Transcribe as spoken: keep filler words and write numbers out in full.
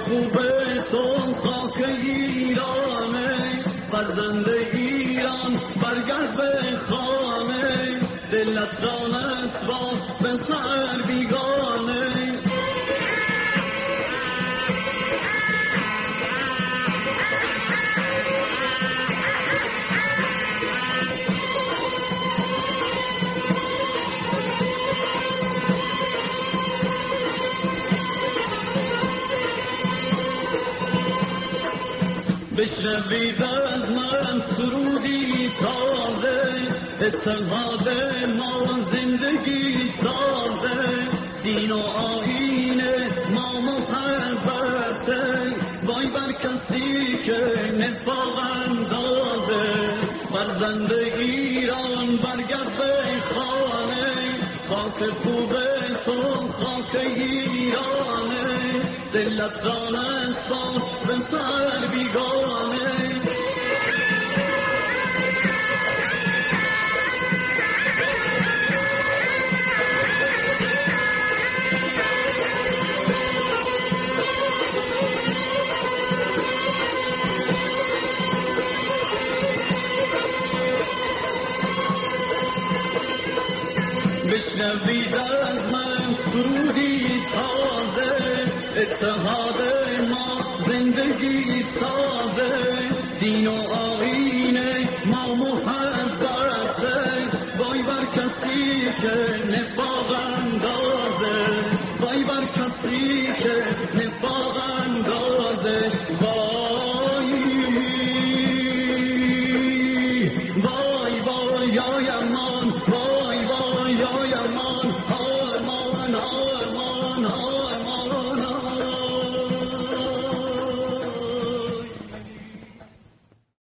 خوب تو خاک ایرانه، فرزند ایران برگرد به خانه، دلت را نسوا به سر بیگانه. بشنوید از من سرودی تازه، اتحاد ما زندگی سازه، دین و آیین ما محبته، وای بر کسی که نفاق اندازه، فرزند ایران برگرد به خانه، خاک خوب تو خاک ایرانه، دلت را نسپار به سر بیگانه. بشنوید از من سرودی تازه، اتحاد ما زندگی سازه، دین و آیین ما محبته، وای بر کسی که نفاق اندازه، وای بر کسی که